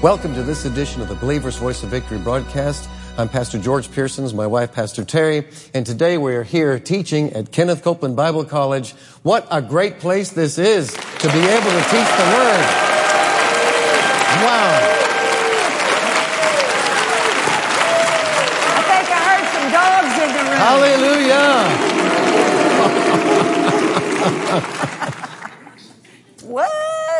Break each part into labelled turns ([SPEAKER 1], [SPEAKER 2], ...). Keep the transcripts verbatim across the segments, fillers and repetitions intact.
[SPEAKER 1] Welcome to this edition of the Believer's Voice of Victory broadcast. I'm Pastor George Pearsons, my wife, Pastor Terry, and today we are here teaching at Kenneth Copeland Bible College. What a great place this is to be able to teach the Word. Wow.
[SPEAKER 2] I think I heard some dogs in the room.
[SPEAKER 1] Hallelujah.
[SPEAKER 2] What?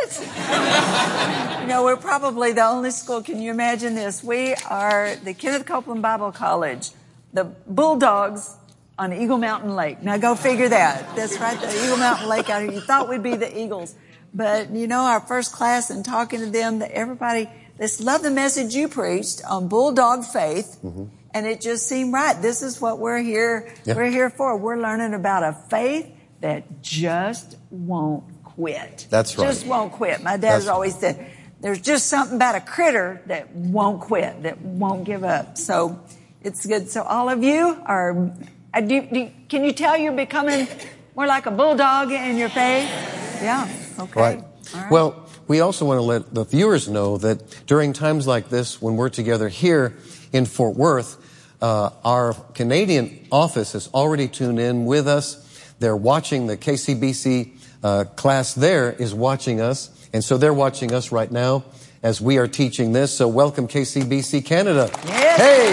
[SPEAKER 2] You know, we're probably the only school. Can you imagine this? We are the Kenneth Copeland Bible College, the Bulldogs on Eagle Mountain Lake. Now go figure that. That's right, the Eagle Mountain Lake out here. You thought we'd be the Eagles. But, you know, our first class and talking to them, that everybody, they love the message you preached on Bulldog faith. Mm-hmm. And it just seemed right. This is what we're here, yeah. we're here for. We're learning about a faith that just won't quit.
[SPEAKER 1] That's right.
[SPEAKER 2] Just won't quit. My dad has always said, there's just something about a critter that won't quit, that won't give up. So it's good. So all of you are, uh, do, do, can you tell you're becoming more like a bulldog in your faith? Yeah. Okay.
[SPEAKER 1] Right. All right. Well, we also want to let the viewers know that during times like this, when we're together here in Fort Worth, uh, our Canadian office has already tuned in with us. They're watching the K C B C uh, class there is watching us. And so they're watching us right now as we are teaching this. So welcome K C B C Canada.
[SPEAKER 2] Yes,
[SPEAKER 1] hey.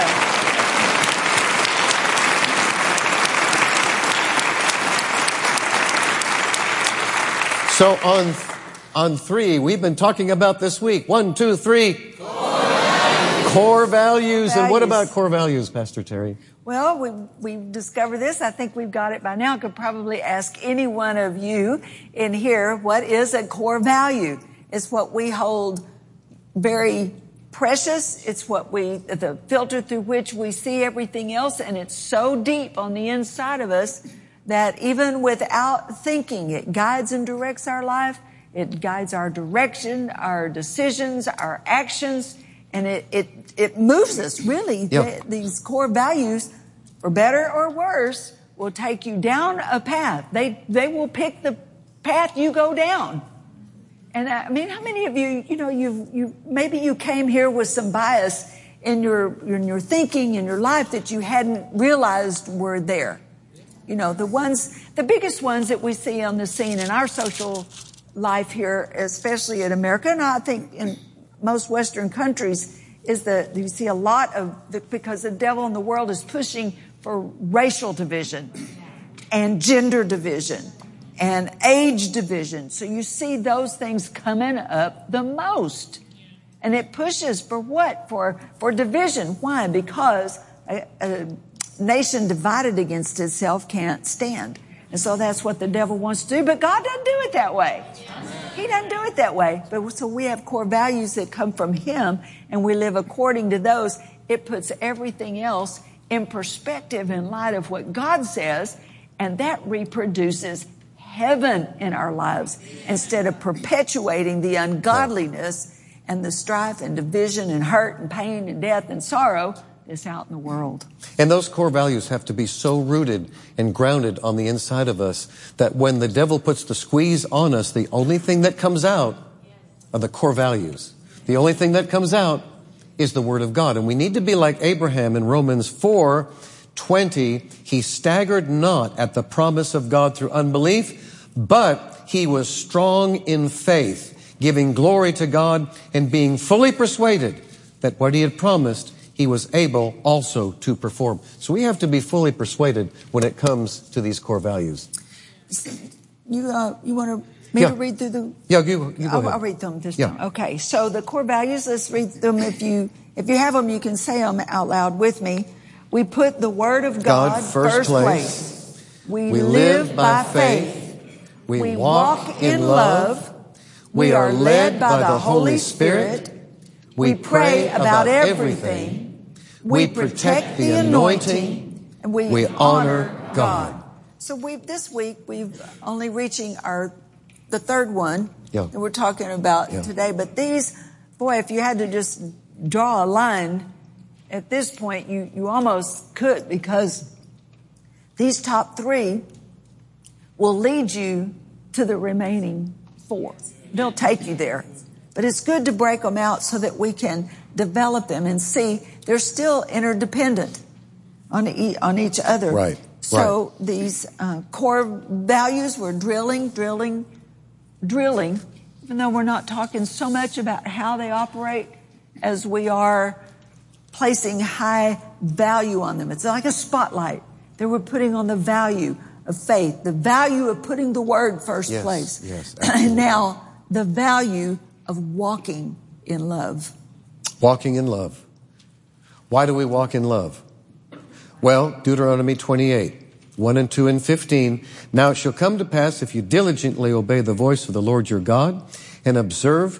[SPEAKER 1] Canada. So on on three, we've been talking about this week. One, two, three. Core values. Core values. And what about core values, Pastor Terry?
[SPEAKER 2] Well, we we discovered this. I think we've got it by now. I could probably ask any one of you in here, what is a core value? It's what we hold very precious. It's what we, the filter through which we see everything else. And it's so deep on the inside of us that even without thinking, it guides and directs our life. It guides our direction, our decisions, our actions. And it, it, it moves us, really.
[SPEAKER 1] Yep.
[SPEAKER 2] The, these core values, for better or worse, will take you down a path. They, they will pick the path you go down. And I mean, how many of you, you know, you you maybe you came here with some bias in your, in your thinking, in your life that you hadn't realized were there. You know, the ones, the biggest ones that we see on the scene in our social life here, especially in America, and I think in most Western countries, is that you see a lot of, the, because the devil in the world is pushing for racial division and gender division and age division. So you see those things coming up the most. And it pushes for what? For, for division. Why? Because a, a nation divided against itself can't stand. And so that's what the devil wants to do. But God doesn't do it that way. He doesn't do it that way. But so we have core values that come from Him, and we live according to those. It puts everything else in perspective in light of what God says, and that reproduces heaven in our lives instead of perpetuating the ungodliness and the strife and division and hurt and pain and death and sorrow that's out in the world.
[SPEAKER 1] And those core values have to be so rooted and grounded on the inside of us that when the devil puts the squeeze on us, the only thing that comes out are the core values. The only thing that comes out is the Word of God. And we need to be like Abraham in Romans four twenty. He staggered not at the promise of God through unbelief, but he was strong in faith, giving glory to God and being fully persuaded that what he had promised, he was able also to perform. So we have to be fully persuaded when it comes to these core values.
[SPEAKER 2] You uh, you want to me
[SPEAKER 1] yeah.
[SPEAKER 2] to read through the?
[SPEAKER 1] Yeah, you, you go
[SPEAKER 2] I'll,
[SPEAKER 1] ahead.
[SPEAKER 2] I'll read them this
[SPEAKER 1] yeah.
[SPEAKER 2] time. Okay. So the core values. Let's read them. If you if you have them, you can say them out loud with me. We put the Word of God,
[SPEAKER 1] God first,
[SPEAKER 2] first
[SPEAKER 1] place.
[SPEAKER 2] place. We,
[SPEAKER 1] we
[SPEAKER 2] live,
[SPEAKER 1] live
[SPEAKER 2] by
[SPEAKER 1] by
[SPEAKER 2] faith.
[SPEAKER 1] faith. We,
[SPEAKER 2] we
[SPEAKER 1] walk,
[SPEAKER 2] walk
[SPEAKER 1] in love. love.
[SPEAKER 2] We are led by the Holy Spirit. We pray about everything. We protect the anointing. And we,
[SPEAKER 1] we honor God.
[SPEAKER 2] So we this week we've only reaching our the third one
[SPEAKER 1] yeah.
[SPEAKER 2] that we're talking about yeah. today. But these, boy, if you had to just draw a line at this point, you, you almost could, because these top three will lead you to the remaining four. They'll take you there. But it's good to break them out so that we can develop them and see they're still interdependent on, e- on each other.
[SPEAKER 1] Right.
[SPEAKER 2] So
[SPEAKER 1] right.
[SPEAKER 2] these uh, core values, we're drilling, drilling, drilling, even though we're not talking so much about how they operate as we are placing high value on them. It's like a spotlight that we're putting on the value of faith, the value of putting the word first
[SPEAKER 1] yes,
[SPEAKER 2] place.
[SPEAKER 1] Yes,
[SPEAKER 2] and now the value of walking in love.
[SPEAKER 1] Walking in love. Why do we walk in love? Well, Deuteronomy twenty-eight, one and two and fifteen. Now it shall come to pass if you diligently obey the voice of the Lord your God and observe,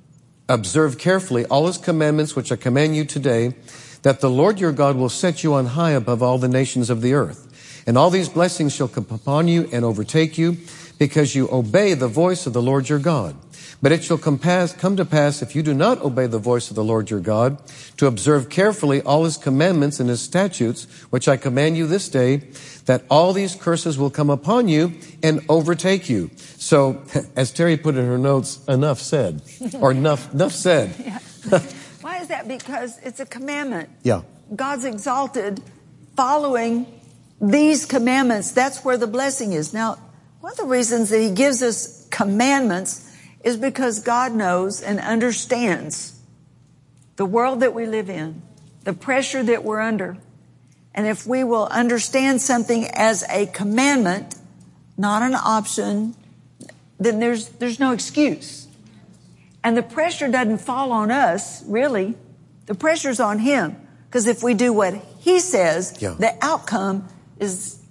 [SPEAKER 1] observe carefully all his commandments which I command you today, that the Lord your God will set you on high above all the nations of the earth. And all these blessings shall come upon you and overtake you, because you obey the voice of the Lord your God. But it shall come, pass, come to pass, if you do not obey the voice of the Lord your God, to observe carefully all his commandments and his statutes, which I command you this day, that all these curses will come upon you and overtake you. So, as Terry put in her notes, enough said. Or enough, enough said.
[SPEAKER 2] Yeah. Why is that? Because it's a commandment.
[SPEAKER 1] Yeah.
[SPEAKER 2] God's exalted following these commandments. That's where the blessing is. Now, one of the reasons that he gives us commandments is because God knows and understands the world that we live in, the pressure that we're under. And if we will understand something as a commandment, not an option, then there's there's no excuse. And the pressure doesn't fall on us, really. The pressure's on him. Because if we do what he says,
[SPEAKER 1] yeah.
[SPEAKER 2] the outcome is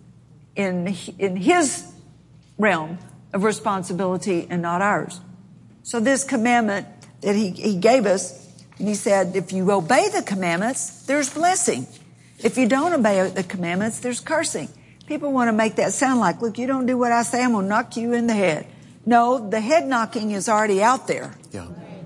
[SPEAKER 2] in in his realm of responsibility and not ours. So this commandment that he, he gave us, and he said, if you obey the commandments, there's blessing. If you don't obey the commandments, there's cursing. People want to make that sound like, look, you don't do what I say, I'm going to knock you in the head. No, the head knocking is already out there.
[SPEAKER 1] Yeah.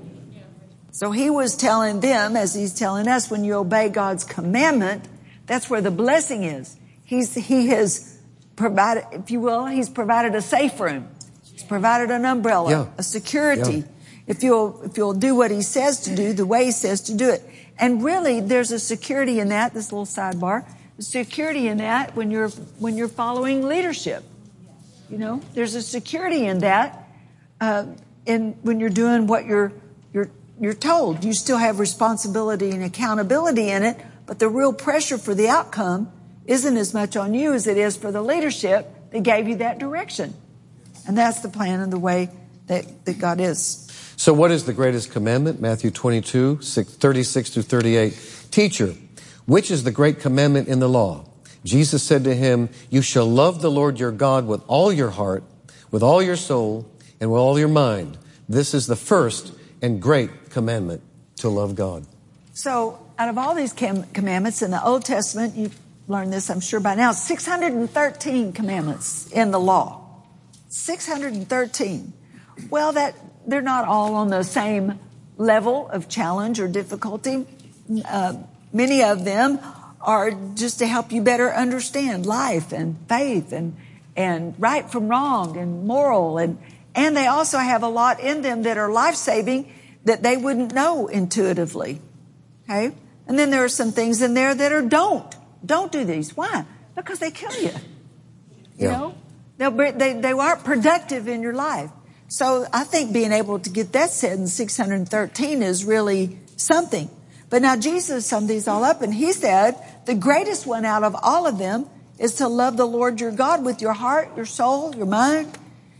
[SPEAKER 2] So he was telling them, as he's telling us, when you obey God's commandment, that's where the blessing is. He's, he has provided, if you will, he's provided a safe room. He's provided an umbrella,
[SPEAKER 1] yeah.
[SPEAKER 2] a security.
[SPEAKER 1] Yeah.
[SPEAKER 2] If you'll, if you'll do what he says to do, the way he says to do it. And really, there's a security in that, this little sidebar, the security in that when you're, when you're following leadership. You know, there's a security in that, uh, in when you're doing what you're, you're, you're told. You still have responsibility and accountability in it, but the real pressure for the outcome isn't as much on you as it is for the leadership that gave you that direction. And that's the plan and the way that, that God is.
[SPEAKER 1] So what is the greatest commandment? Matthew twenty-two, thirty-six through thirty-eight. Teacher, which is the great commandment in the law? Jesus said to him, you shall love the Lord your God with all your heart, with all your soul, and with all your mind. This is the first and great commandment, to love God.
[SPEAKER 2] So out of all these com- commandments in the Old Testament, you've learned this, I'm sure by now, six hundred thirteen commandments in the law. six hundred thirteen. Well, that they're not all on the same level of challenge or difficulty. Uh, many of them are just to help you better understand life and faith and and right from wrong and moral. And, and they also have a lot in them that are life-saving that they wouldn't know intuitively. Okay? And then there are some things in there that are don't. Don't do these. Why? Because they kill you. You
[SPEAKER 1] yeah.
[SPEAKER 2] know? They'll, they, they aren't productive in your life. So I think being able to get that said in six hundred thirteen is really something. But now Jesus summed these all up, and he said the greatest one out of all of them is to love the Lord your God with your heart, your soul, your mind.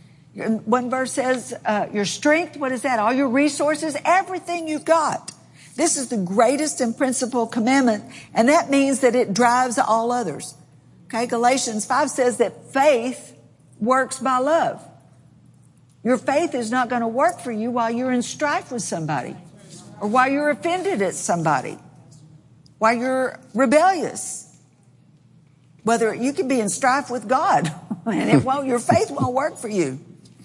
[SPEAKER 2] One verse says uh, your strength. What is that? All your resources, everything you've got. This is the greatest and principal commandment, and that means that it drives all others. Okay, Galatians five says that faith works by love. Your faith is not going to work for you while you're in strife with somebody, or while you're offended at somebody, while you're rebellious. Whether you could be in strife with God, and it won't, your faith won't work for you.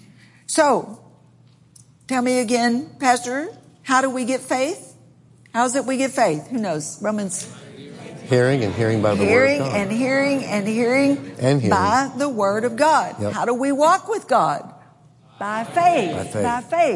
[SPEAKER 2] So, tell me again, Pastor, how do we get faith? How is it we get faith? Who knows? Romans.
[SPEAKER 1] Hearing and hearing by the
[SPEAKER 2] hearing
[SPEAKER 1] word of God.
[SPEAKER 2] and hearing and hearing
[SPEAKER 1] and hearing
[SPEAKER 2] by the word of God.
[SPEAKER 1] Yep.
[SPEAKER 2] How do we walk with God? By faith.
[SPEAKER 1] By faith.
[SPEAKER 2] By faith.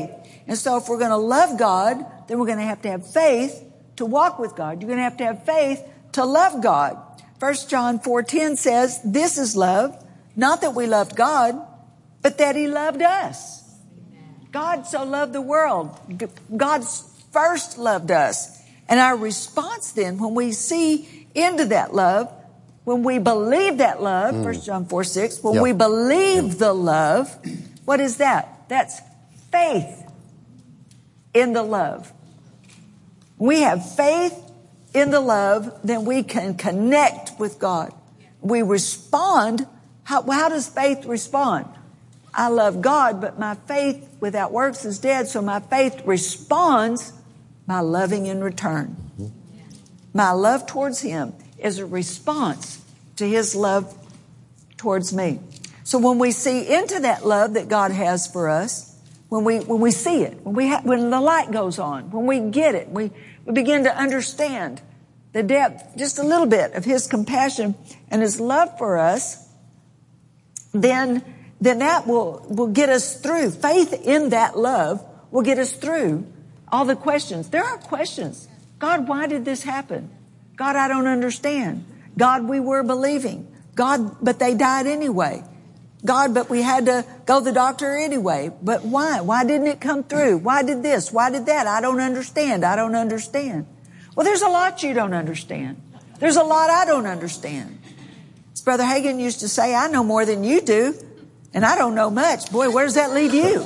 [SPEAKER 2] And so if we're going to love God, then we're going to have to have faith to walk with God. You're going to have to have faith to love God. First John four ten says, this is love, not that we loved God, but that he loved us. God so loved the world. God first loved us. And our response then, when we see into that love, when we believe that love, mm. First John four six, when yep. we believe yep. the love, what is that? That's faith in the love. We have faith in the love, then we can connect with God. We respond. How, how does faith respond? I love God, but my faith without works is dead. So my faith responds by loving in return. Mm-hmm. My love towards him is a response to his love towards me. So when we see into that love that God has for us, when we when we see it, when we ha- when the light goes on, when we get it, we we begin to understand the depth, just a little bit of his compassion and his love for us, then then that will will get us through. Faith in that love will get us through all the questions. There are questions. God, why did this happen? God, I don't understand. God, we were believing. God, but they died anyway. God, but we had to go to the doctor anyway. But why? Why didn't it come through? Why did this? Why did that? I don't understand. I don't understand. Well, there's a lot you don't understand. There's a lot I don't understand. As Brother Hagin used to say, I know more than you do, and I don't know much. Boy, where does that leave you?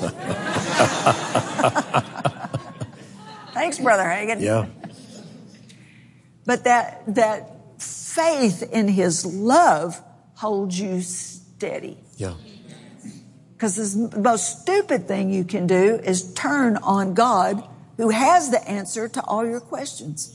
[SPEAKER 2] Thanks, Brother Hagin.
[SPEAKER 1] Yeah.
[SPEAKER 2] But that that faith in his love holds you steady.
[SPEAKER 1] Yeah.
[SPEAKER 2] Because the most stupid thing you can do is turn on God, who has the answer to all your questions.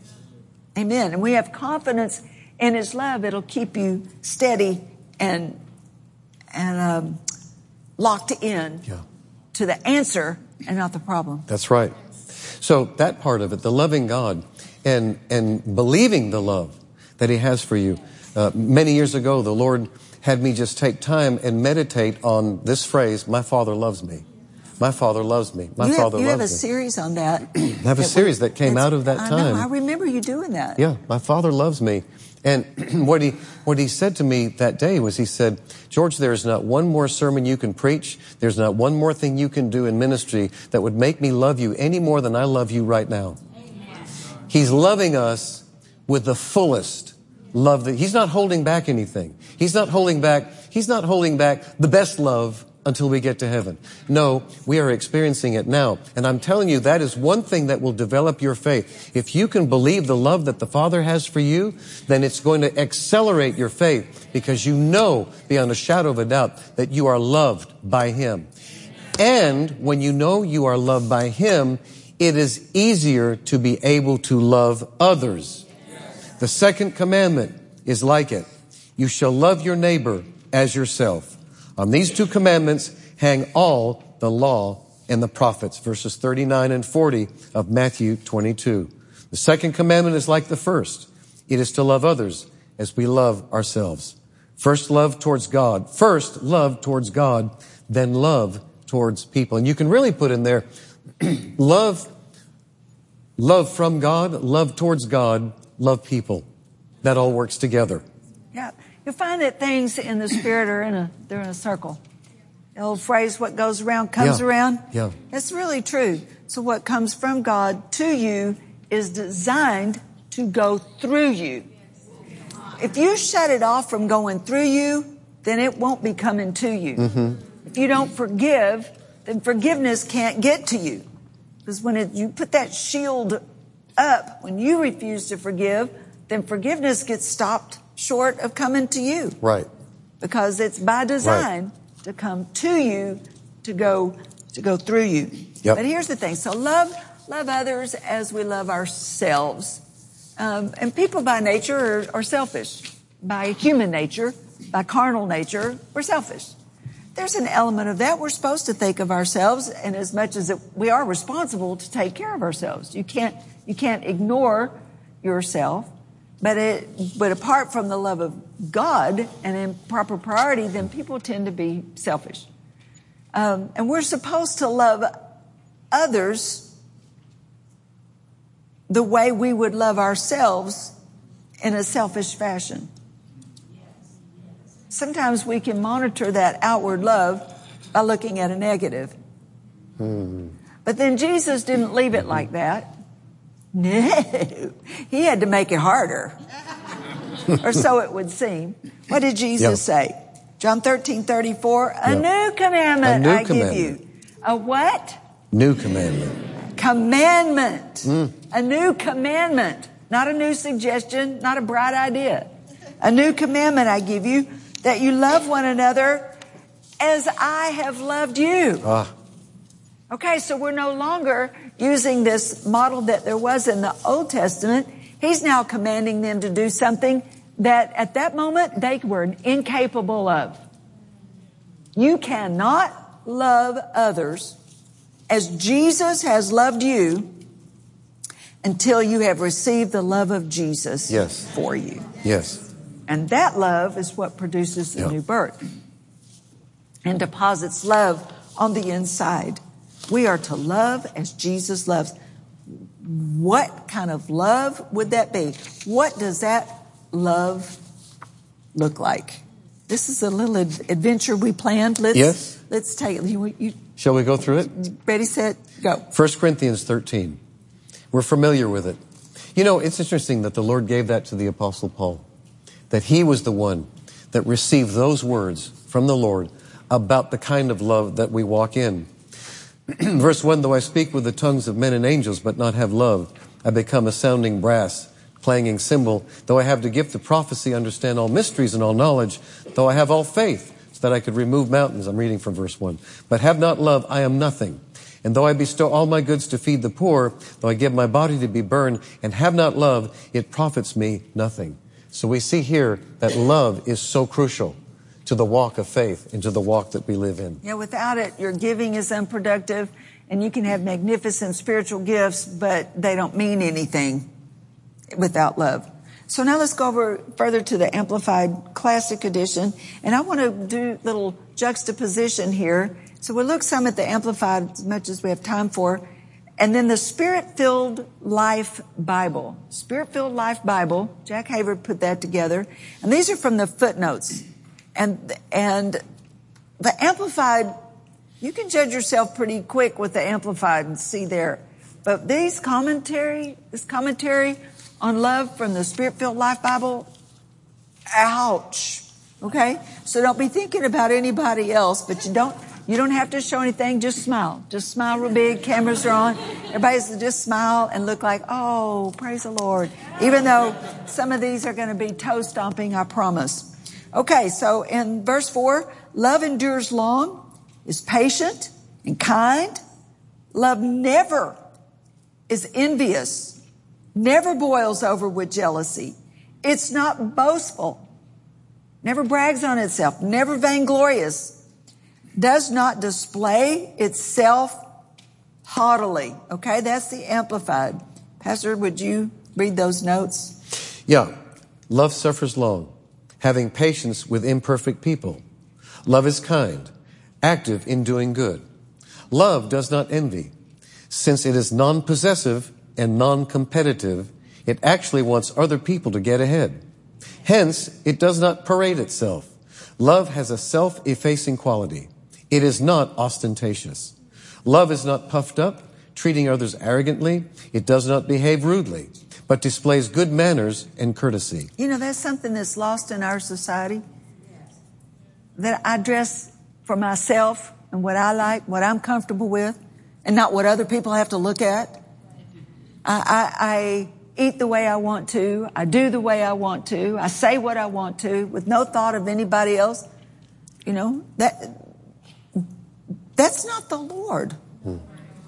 [SPEAKER 2] Amen. And we have confidence in his love. It'll keep you steady and and um, locked in
[SPEAKER 1] yeah.
[SPEAKER 2] to the answer and not the problem.
[SPEAKER 1] That's right. So that part of it, the loving God and and believing the love that he has for you. Uh, many years ago, the Lord had me just take time and meditate on this phrase, my Father loves me. My Father loves me. My
[SPEAKER 2] you have,
[SPEAKER 1] Father
[SPEAKER 2] you
[SPEAKER 1] loves me.
[SPEAKER 2] have a series on that.
[SPEAKER 1] I have a series that came out of that
[SPEAKER 2] I
[SPEAKER 1] time.
[SPEAKER 2] know, I remember you doing that.
[SPEAKER 1] Yeah, my Father loves me. And what he what he said to me that day was, he said, George, there is not one more sermon you can preach. There's not one more thing you can do in ministry that would make me love you any more than I love you right now. Amen. He's loving us with the fullest love. That he's not holding back anything. He's not holding back. He's not holding back the best love until we get to heaven. No, we are experiencing it now. And I'm telling you, that is one thing that will develop your faith. If you can believe the love that the Father has for you, then it's going to accelerate your faith, because you know beyond a shadow of a doubt that you are loved by him. And when you know you are loved by him, it is easier to be able to love others. The second commandment is like it. You shall love your neighbor as yourself. On these two commandments hang all the law and the prophets, verses thirty-nine and forty of Matthew twenty-two. The second commandment is like the first. It is to love others as we love ourselves. First love towards God. First love towards God, then love towards people. And you can really put in there love, love from God, love towards God, love people. That all works together.
[SPEAKER 2] Yeah. You'll find that things in the Spirit are in a, they're in a circle. The old phrase, what goes around comes
[SPEAKER 1] yeah.
[SPEAKER 2] around.
[SPEAKER 1] Yeah.
[SPEAKER 2] That's really true. So what comes from God to you is designed to go through you. If you shut it off from going through you, then it won't be coming to you. Mm-hmm. If you don't forgive, then forgiveness can't get to you. Because when it, you put that shield up, when you refuse to forgive, then forgiveness gets stopped short of coming to you.
[SPEAKER 1] Right.
[SPEAKER 2] Because it's by design right. to come to you, to go to go through you.
[SPEAKER 1] Yep.
[SPEAKER 2] But here's the thing. So love love others as we love ourselves. Um, and people by nature are, are selfish. By human nature, by carnal nature, we're selfish. There's an element of that. We're supposed to think of ourselves, and as much as it, we are responsible to take care of ourselves. You can't you can't ignore yourself. But it, but apart from the love of God and in proper priority, then people tend to be selfish. Um, and we're supposed to love others the way we would love ourselves in a selfish fashion. Sometimes we can monitor that outward love by looking at a negative. Hmm. But then Jesus didn't leave it like that. No, he had to make it harder. Or so it would seem. What did Jesus yep. say? John thirteen thirty-four, a yep. new commandment a new I commandment. give you. A what?
[SPEAKER 1] New commandment.
[SPEAKER 2] Commandment. Mm. A new commandment. Not a new suggestion, not a bright idea. A new commandment I give you, that you love one another as I have loved you. Ah. Okay, so we're no longer using this model that there was in the Old Testament. He's now commanding them to do something that at that moment they were incapable of. You cannot love others as Jesus has loved you until you have received the love of Jesus
[SPEAKER 1] yes.
[SPEAKER 2] for you.
[SPEAKER 1] Yes.
[SPEAKER 2] And that love is what produces the yep. new birth and deposits love on the inside. We are to love as Jesus loves. What kind of love would that be? What does that love look like? This is a little ad- adventure we planned. Let's,
[SPEAKER 1] yes.
[SPEAKER 2] Let's take it. You, you,
[SPEAKER 1] Shall we go through it?
[SPEAKER 2] Ready, set, go.
[SPEAKER 1] First Corinthians thirteen. We're familiar with it. You know, it's interesting that the Lord gave that to the Apostle Paul. That he was the one that received those words from the Lord about the kind of love that we walk in. Verse one, though I speak with the tongues of men and angels, but not have love, I become a sounding brass, clanging cymbal. Though I have the gift of prophecy, understand all mysteries and all knowledge, though I have all faith, so that I could remove mountains. I'm reading from verse one. But have not love, I am nothing. And though I bestow all my goods to feed the poor, though I give my body to be burned, and have not love, it profits me nothing. So we see here that love is so crucial to the walk of faith and to the walk that we live in.
[SPEAKER 2] Yeah, without it, your giving is unproductive, and you can have magnificent spiritual gifts, but they don't mean anything without love. So now let's go over further to the Amplified Classic Edition, and I want to do a little juxtaposition here. So we'll look some at the Amplified as much as we have time for, and then the Spirit-Filled Life Bible. Spirit-Filled Life Bible, Jack Hayward put that together, and these are from the footnotes. And and the Amplified, you can judge yourself pretty quick with the Amplified and see there. But these commentary, this commentary on love from the Spirit-Filled Life Bible, ouch. Okay? So don't be thinking about anybody else, but you don't you don't have to show anything, just smile. Just smile real big, cameras are on. Everybody says just smile and look like, oh, praise the Lord. Even though some of these are going to be toe stomping, I promise. Okay, so in verse four, love endures long, is patient and kind. Love never is envious, never boils over with jealousy. It's not boastful, never brags on itself, never vainglorious, does not display itself haughtily. Okay, that's the Amplified. Pastor, would you read those notes?
[SPEAKER 1] Yeah. Love suffers long, having patience with imperfect people. Love is kind, active in doing good. Love does not envy. Since it is non-possessive and non-competitive, it actually wants other people to get ahead. Hence, it does not parade itself. Love has a self-effacing quality. It is not ostentatious. Love is not puffed up, treating others arrogantly. It does not behave rudely, but displays good manners and courtesy.
[SPEAKER 2] You know, that's something that's lost in our society. That I dress for myself and what I like, what I'm comfortable with, and not what other people have to look at. I, I, I eat the way I want to. I do the way I want to. I say what I want to with no thought of anybody else. You know, that that's not the Lord. Hmm.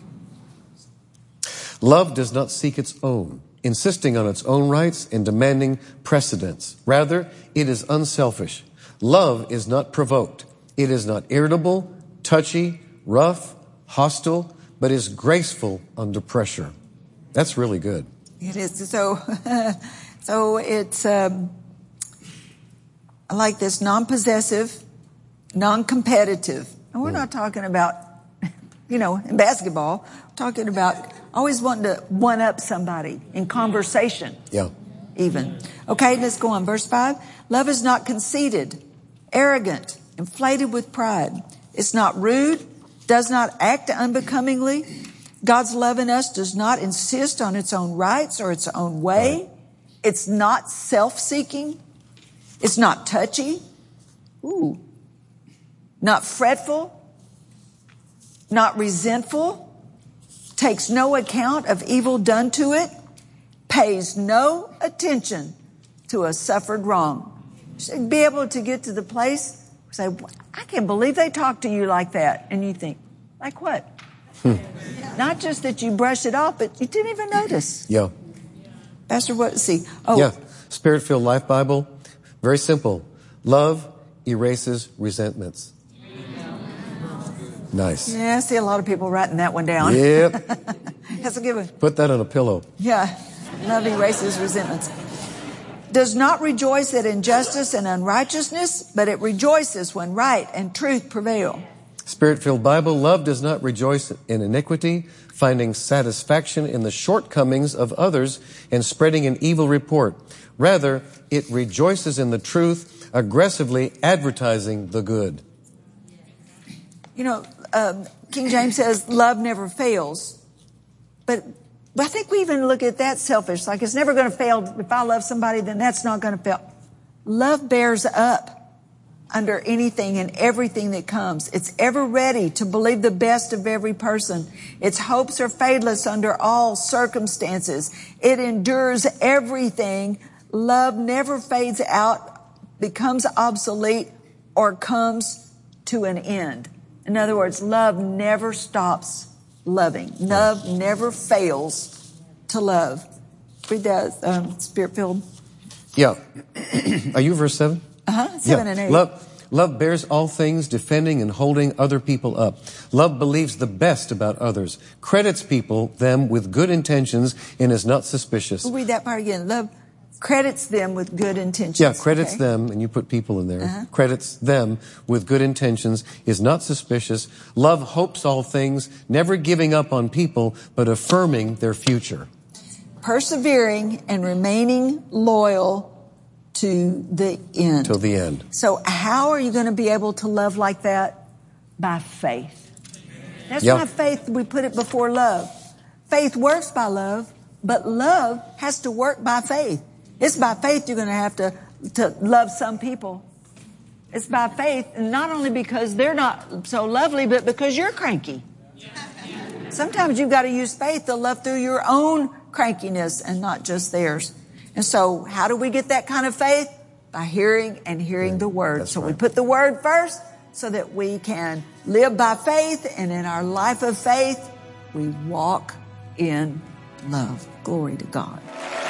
[SPEAKER 1] Love does not seek its own, insisting on its own rights and demanding precedence. Rather, it is unselfish. Love is not provoked. It is not irritable, touchy, rough, hostile, but is graceful under pressure. That's really good.
[SPEAKER 2] It is. So, so it's, um, I like this, non-possessive, non-competitive. And we're mm. not talking about you know, in basketball, talking about always wanting to one up somebody in conversation.
[SPEAKER 1] Yeah.
[SPEAKER 2] Even. Okay, let's go on. Verse five. Love is not conceited, arrogant, inflated with pride. It's not rude, does not act unbecomingly. God's love in us does not insist on its own rights or its own way. Right. It's not self-seeking. It's not touchy. Ooh. Not fretful. Not resentful. Takes no account of evil done to it. Pays no attention to a suffered wrong. Should be able to get to the place where say, I can't believe they talk to you like that. And you think, like what? Hmm. Not just that you brush it off, but you didn't even notice.
[SPEAKER 1] Yeah.
[SPEAKER 2] Pastor, what? See. Oh.
[SPEAKER 1] Yeah. Spirit-filled Life Bible. Very simple. Love erases resentments. Nice.
[SPEAKER 2] Yeah, I see a lot of people writing that one down.
[SPEAKER 1] Yep.
[SPEAKER 2] That's a good one.
[SPEAKER 1] Put that on a pillow.
[SPEAKER 2] Yeah. Love erases resentments. Does not rejoice at injustice and unrighteousness, but it rejoices when right and truth prevail.
[SPEAKER 1] Spirit-filled Bible. Love does not rejoice in iniquity, finding satisfaction in the shortcomings of others and spreading an evil report. Rather, it rejoices in the truth, aggressively advertising the good.
[SPEAKER 2] You know, um, King James says love never fails. But, but I think we even look at that selfish. Like it's never going to fail. If I love somebody, then that's not going to fail. Love bears up under anything and everything that comes. It's ever ready to believe the best of every person. Its hopes are fadeless under all circumstances. It endures everything. Love never fades out, becomes obsolete, or comes to an end. In other words, love never stops loving. Love never fails to love. Read that, um, Spirit-filled.
[SPEAKER 1] Yeah. Are you verse seven?
[SPEAKER 2] Uh-huh, seven
[SPEAKER 1] yeah.
[SPEAKER 2] and eight.
[SPEAKER 1] Love, love bears all things, defending and holding other people up. Love believes the best about others, credits people, them with good intentions, and is not suspicious.
[SPEAKER 2] We'll read that part again. Love credits them with good intentions.
[SPEAKER 1] Yeah, credits
[SPEAKER 2] okay.
[SPEAKER 1] them, and you put people in there.
[SPEAKER 2] Uh-huh.
[SPEAKER 1] Credits them with good intentions, is not suspicious. Love hopes all things, never giving up on people, but affirming their future.
[SPEAKER 2] Persevering and remaining loyal to the end.
[SPEAKER 1] Till the end.
[SPEAKER 2] So how are you going to be able to love like that? By faith. That's
[SPEAKER 1] yep.
[SPEAKER 2] why faith, we put it before love. Faith works by love, but love has to work by faith. It's by faith you're going to have to, to love some people. It's by faith, and not only because they're not so lovely, but because you're cranky. Sometimes you've got to use faith to love through your own crankiness and not just theirs. And so how do we get that kind of faith? By hearing and hearing yeah, the word. So right. we put the word first so that we can live by faith, and in our life of faith, we walk in love. Glory to God.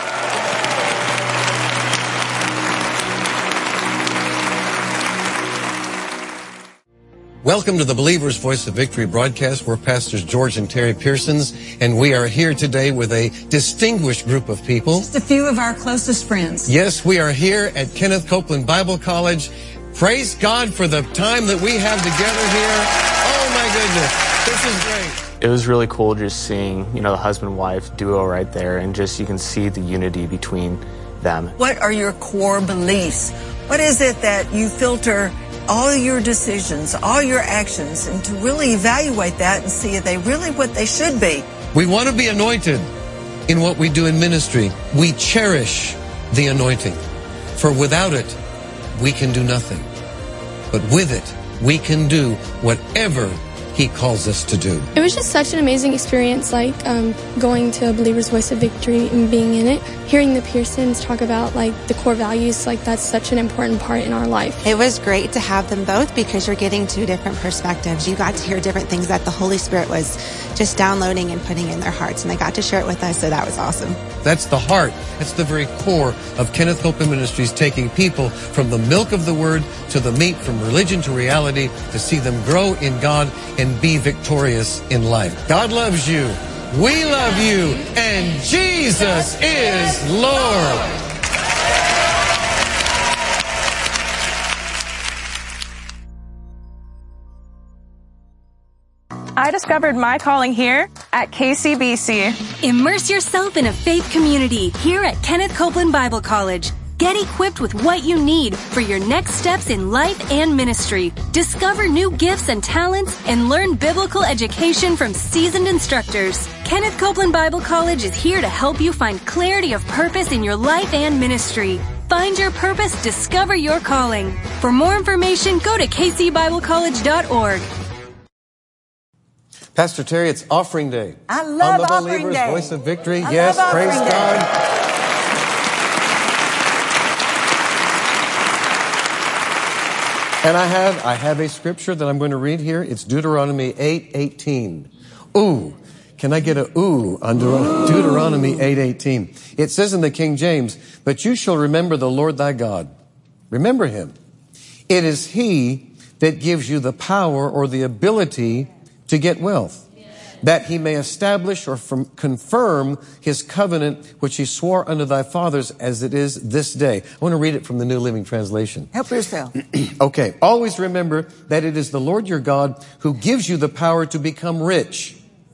[SPEAKER 1] Welcome to the Believer's Voice of Victory broadcast. We're Pastors George and Terry Pearsons, and we are here today with a distinguished group of people.
[SPEAKER 2] Just a few of our closest friends.
[SPEAKER 1] Yes, we are here at Kenneth Copeland Bible College. Praise God for the time that we have together here. Oh my goodness, this is great.
[SPEAKER 3] It was really cool just seeing, you know, the husband-wife duo right there, and just you can see the unity between them.
[SPEAKER 2] What are your core beliefs? What is it that you filter all your decisions, all your actions, and to really evaluate that and see if they really what they should be?
[SPEAKER 1] We want to be anointed in what we do in ministry. We cherish the anointing, for without it, we can do nothing. But with it, we can do whatever He calls us to do.
[SPEAKER 4] It was just such an amazing experience, like um, going to Believer's Voice of Victory and being in it. Hearing the Pearsons talk about like the core values, like that's such an important part in our life.
[SPEAKER 5] It was great to have them both because you're getting two different perspectives. You got to hear different things that the Holy Spirit was just downloading and putting in their hearts, and they got to share it with us, so that was awesome.
[SPEAKER 1] That's the heart. That's the very core of Kenneth Copeland Ministries, taking people from the milk of the Word to the meat, from religion to reality, to see them grow in God and be victorious in life. God loves you. We love you. And Jesus is Lord.
[SPEAKER 6] I discovered my calling here at K C B C.
[SPEAKER 7] Immerse yourself in a faith community here at Kenneth Copeland Bible College. Get equipped with what you need for your next steps in life and ministry. Discover new gifts and talents and learn biblical education from seasoned instructors. Kenneth Copeland Bible College is here to help you find clarity of purpose in your life and ministry. Find your purpose, discover your calling. For more information, go to k c bible college dot org.
[SPEAKER 1] Pastor Terry, it's offering day.
[SPEAKER 2] I love
[SPEAKER 1] On the
[SPEAKER 2] offering
[SPEAKER 1] Believers,
[SPEAKER 2] day.
[SPEAKER 1] Voice of Victory.
[SPEAKER 2] I
[SPEAKER 1] Yes,
[SPEAKER 2] love
[SPEAKER 1] praise
[SPEAKER 2] offering
[SPEAKER 1] God.
[SPEAKER 2] day.
[SPEAKER 1] And I have, I have a scripture that I'm going to read here. It's Deuteronomy eight eighteen. Ooh. Can I get a ooh on Deuteronomy eight eighteen? It says in the King James, but you shall remember the Lord thy God. Remember him. It is he that gives you the power or the ability to get wealth, that he may establish or from, confirm his covenant, which he swore unto thy fathers as it is this day. I want to read it from the New Living Translation.
[SPEAKER 2] Help yourself.
[SPEAKER 1] Okay. Always remember that it is the Lord your God who gives you the power to become rich.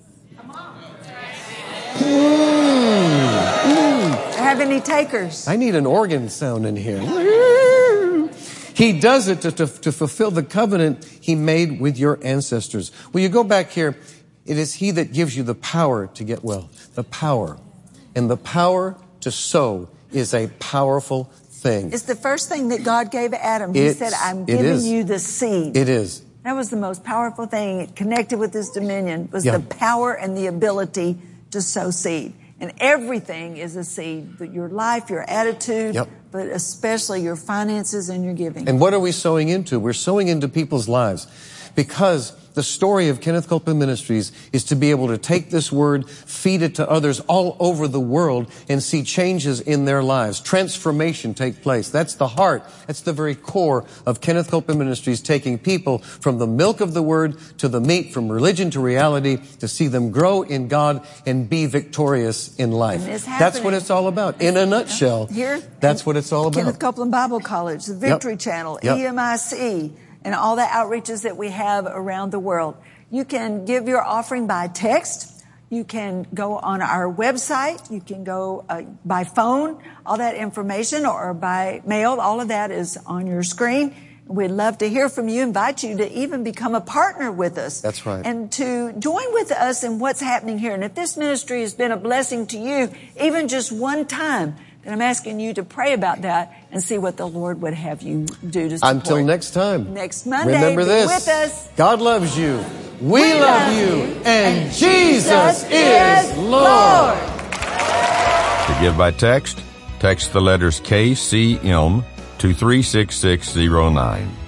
[SPEAKER 1] Mm, mm.
[SPEAKER 2] Have any takers?
[SPEAKER 1] I need an organ sound in here. He does it to, to, to fulfill the covenant he made with your ancestors. Will you go back here? It is he that gives you the power to get wealth. The power. And the power to sow is a powerful thing.
[SPEAKER 2] It's the first thing that God gave Adam. He
[SPEAKER 1] It's,
[SPEAKER 2] said, I'm
[SPEAKER 1] it
[SPEAKER 2] giving
[SPEAKER 1] is.
[SPEAKER 2] you the seed.
[SPEAKER 1] It is.
[SPEAKER 2] That was the most powerful thing. It connected with his dominion was
[SPEAKER 1] Yeah.
[SPEAKER 2] the power and the ability to sow seed. And everything is a seed. Your life, your attitude,
[SPEAKER 1] Yep.
[SPEAKER 2] but especially your finances and your giving.
[SPEAKER 1] And what are we sowing into? We're sowing into people's lives. Because the story of Kenneth Copeland Ministries is to be able to take this word, feed it to others all over the world, and see changes in their lives. Transformation take place. That's the heart. That's the very core of Kenneth Copeland Ministries, taking people from the milk of the word to the meat, from religion to reality, to see them grow in God and be victorious in life.
[SPEAKER 2] And it's
[SPEAKER 1] That's what
[SPEAKER 2] happening.
[SPEAKER 1] it's all about. In a nutshell,
[SPEAKER 2] Here,
[SPEAKER 1] that's what it's all about.
[SPEAKER 2] Kenneth Copeland Bible College, the Victory
[SPEAKER 1] Yep.
[SPEAKER 2] Channel,
[SPEAKER 1] Yep.
[SPEAKER 2] E M I C, and all the outreaches that we have around the world. You can give your offering by text. You can go on our website. You can go uh, by phone, all that information, or by mail. All of that is on your screen. We'd love to hear from you, invite you to even become a partner with us.
[SPEAKER 1] That's right.
[SPEAKER 2] And to join with us in what's happening here. And if this ministry has been a blessing to you, even just one time, then I'm asking you to pray about that and see what the Lord would have you do to support.
[SPEAKER 1] Until next time.
[SPEAKER 2] Next Monday,
[SPEAKER 1] Remember
[SPEAKER 2] be
[SPEAKER 1] this.
[SPEAKER 2] with us.
[SPEAKER 1] God loves you. We,
[SPEAKER 2] We
[SPEAKER 1] love,
[SPEAKER 2] love
[SPEAKER 1] you.
[SPEAKER 2] you.
[SPEAKER 1] And,
[SPEAKER 2] And
[SPEAKER 1] Jesus,
[SPEAKER 2] Jesus
[SPEAKER 1] is
[SPEAKER 2] is
[SPEAKER 1] Lord.
[SPEAKER 8] To give by text, text the letters K C M to three six six zero nine.